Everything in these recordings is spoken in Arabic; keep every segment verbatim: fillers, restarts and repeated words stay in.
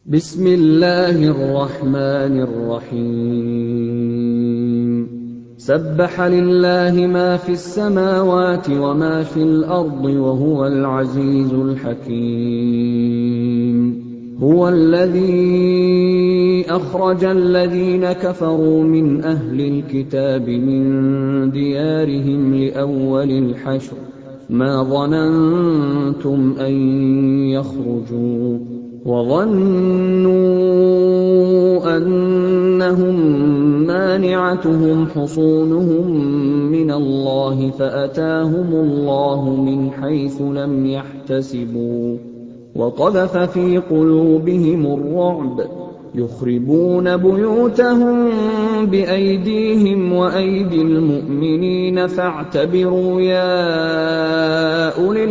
بسم الله الرحمن الرحيم سبح لله ما في السماوات وما في الأرض وهو العزيز الحكيم هو الذي أخرج الذين كفروا من أهل الكتاب من ديارهم لأول الحشر ما ظننتم أن يخرجوا وظنوا أنهم مانعتهم حصونهم من الله فأتاهم الله من حيث لم يحتسبوا وقذف في قلوبهم الرعب يخربون بيوتهم بأيديهم وأيدي المؤمنين فاعتبروا يا أولي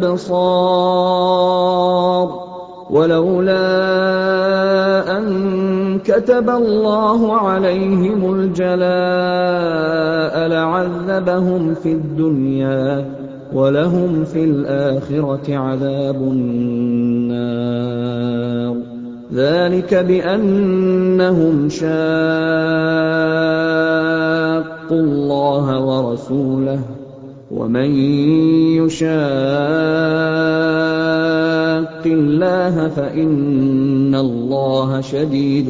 الأبصار ولولا أن كتب الله عليهم الجلاء لعذبهم في الدنيا ولهم في الآخرة عذاب النار ذلك بأنهم شاقوا الله ورسوله ومن يشاق الله فإن الله شديد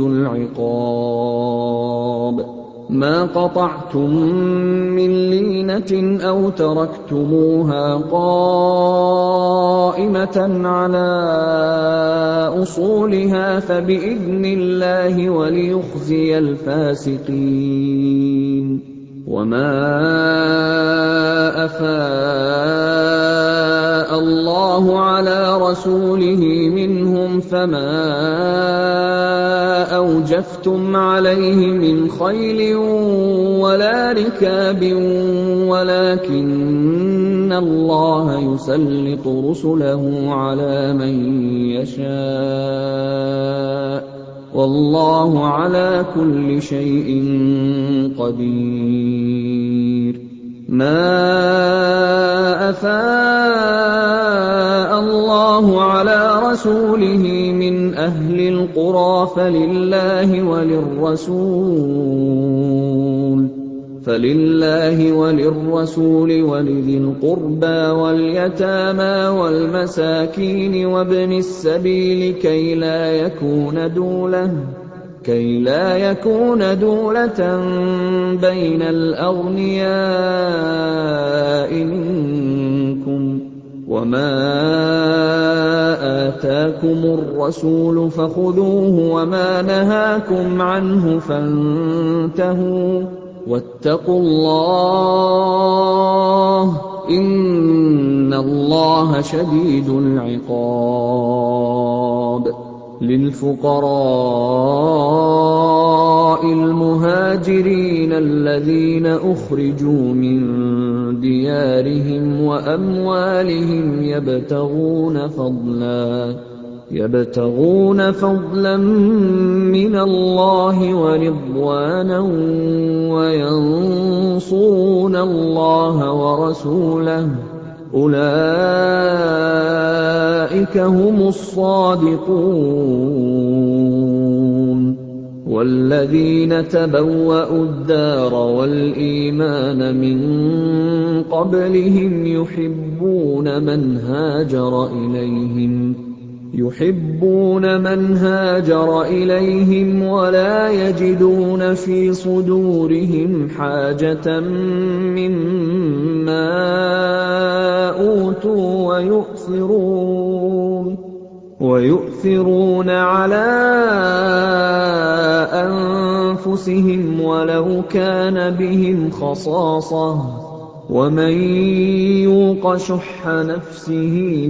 العقاب ما قطعتم من لينة أو تركتموها قائمة على أصولها فبإذن الله وليخزي الفاسقين وما أفاء الله على رسوله منهم فما أوجفتم عليه من خيل ولا ركاب ولكن الله يسلط رسله على من يشاء والله على كل شيء قدير ما أفاء الله على رسوله من أهل القرى فلله وللرسول فلله وللرسول ولذي القربى واليتامى والمساكين وابن السبيل كي لا يكون دولة كي لا يكون دولة بين الأغنياء منكم وما آتاكم الرسول فخذوه وما نهاكم عنه فانتهوا واتقوا الله إن الله شديد العقاب للفقراء المهاجرين الذين أخرجوا من ديارهم وأموالهم يبتغون فضلا يبتغون فضلا من الله ورضوانا وينصرون الله ورسوله أولئك هم الصادقون والذين تبوأوا الدار والإيمان من قبلهم يحبون من هاجر إليهم يحبون من هاجر إليهم ولا يجدون في صدورهم حاجة مما أوتوا ويؤثرون ويؤثرون على أنفسهم ولو كان بهم خصاصة ومن يوق شح نفسه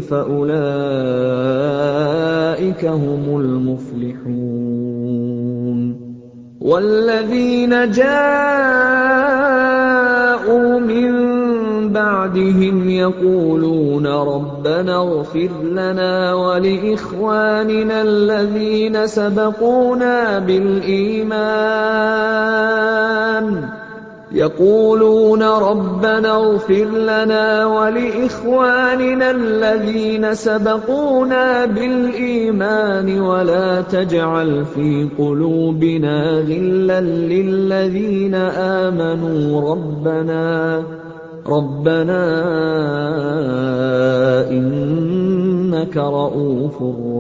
فأولئك هم المفلحون والذين جاءوا من بعدهم يقولون ربنا اغفر لنا ولإخواننا الذين سبقونا بالإيمان يقولون ربنا اغفر لنا ولإخواننا الذين سبقونا بالإيمان ولا تجعل في قلوبنا غلا للذين آمنوا ربنا ربنا إنك رءوف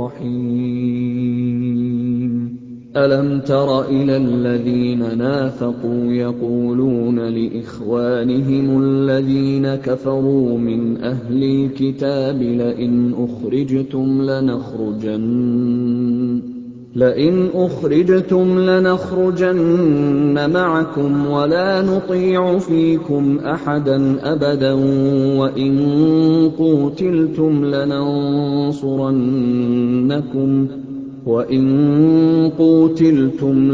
رحيم. ألم تر إلى الذين نافقوا يقولون لإخوانهم الذين كفروا من أهل الكتاب لئن أخرجتم لنخرجن لئن أخرجتم لنخرجن معكم ولا نطيع فيكم أحدا أبدا وإن قوتلتم لننصرنكم وَإِن قُوتِلْتُمْ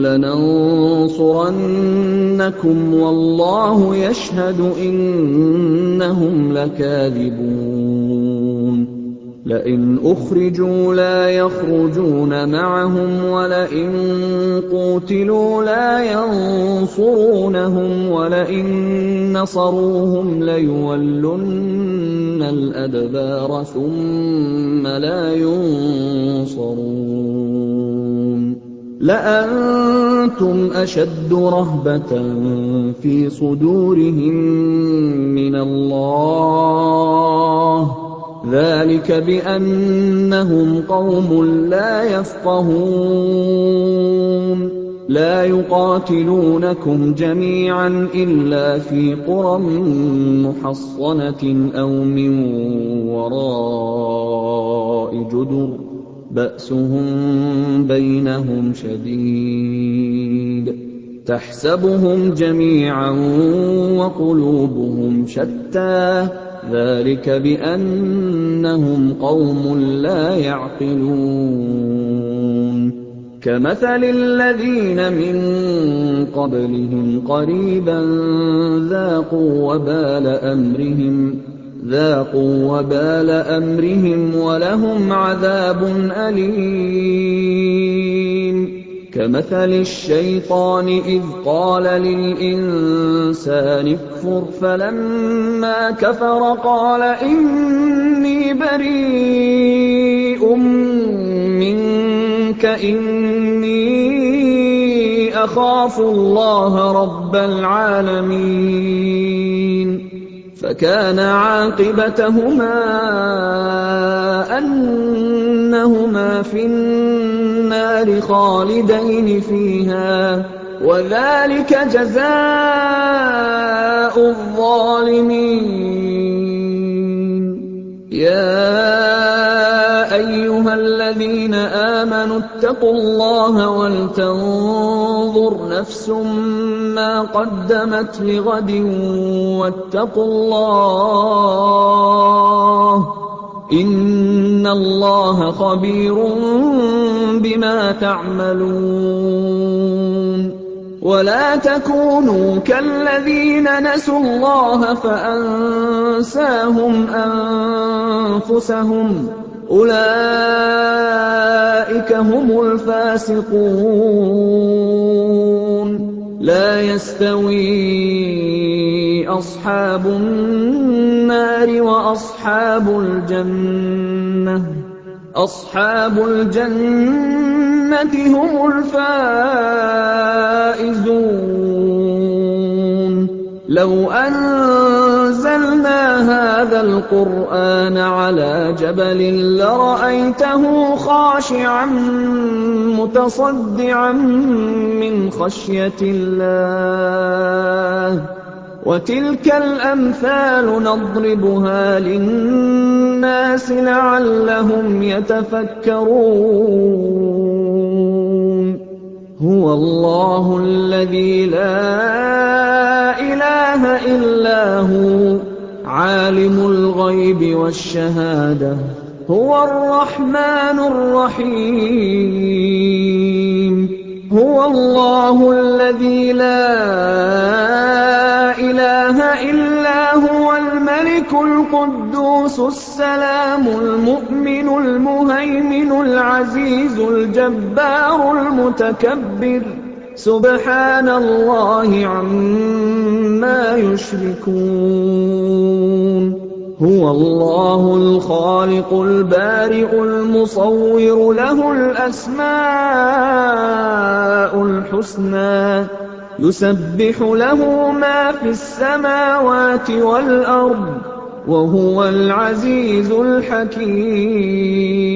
لَنَنصُرَنَّكُمْ وَاللَّهُ يَشْهَدُ إِنَّهُمْ لَكَاذِبُونَ. لئن أخرجوا لا يخرجون معهم ولئن قوتلوا لا ينصرونهم ولئن نصروهم ليولن الأدبار ثم لا ينصرون. لأنتم أشد رهبة في صدورهم من الله ذلك بأنهم قوم لا يفقهون. لا يقاتلونكم جميعا إلا في قرى محصنة أو من وراء جدر بأسهم بينهم شديد تحسبهم جميعا وقلوبهم شتى ذلك بأنهم قوم لا يعقلون. كمثل الذين من قبلهم قريبا ذاقوا وبال أمرهم ذاقوا وبال أمرهم ولهم عذاب أليم. كمثل الشيطان إذ قال للإنسان اكفر فلما كفر قال إني بريء منك إني أخاف الله رب العالمين. فكان عاقبتهما أنهما في النار خالدين فيها وذلك جزاء الظالمين. يا أيها الذين آمنوا اتقوا الله ولتنظر نفس ما قدمت لغد واتقوا الله إن الله خبير بما تعملون. ولا تكونوا كالذين نسوا الله فأنساهم أنفسهم أولئك هم الفاسقون. لا يستوي أصحاب النار وأصحاب الجنة أصحاب الجنة هم الفائزون. لو أنزلنا هذا القرآن على جبل لرأيته خاشعا متصدعا من خشية الله. وتلك الأمثال نضربها للناس لعلهم يتفكرون. هو الله الذي لا إله إلا هو عالم الغيب والشهادة هو الرحمن الرحيم. هو الله الذي لا إله إلا هو الملك القدوس السلام المؤمن المهيمن العزيز الجبار المتكبر سُبْحَانَ اللَّهِ عَمَّا يُشْرِكُونَ هُوَ اللَّهُ الْخَالِقُ الْبَارِئُ الْمُصَوِّرُ لَهُ الْأَسْمَاءُ الْحُسْنَى يُسَبِّحُ لَهُ مَا فِي السَّمَاوَاتِ وَالْأَرْضِ ۖ وَهُوَ الْعَزِيزُ الْحَكِيمُ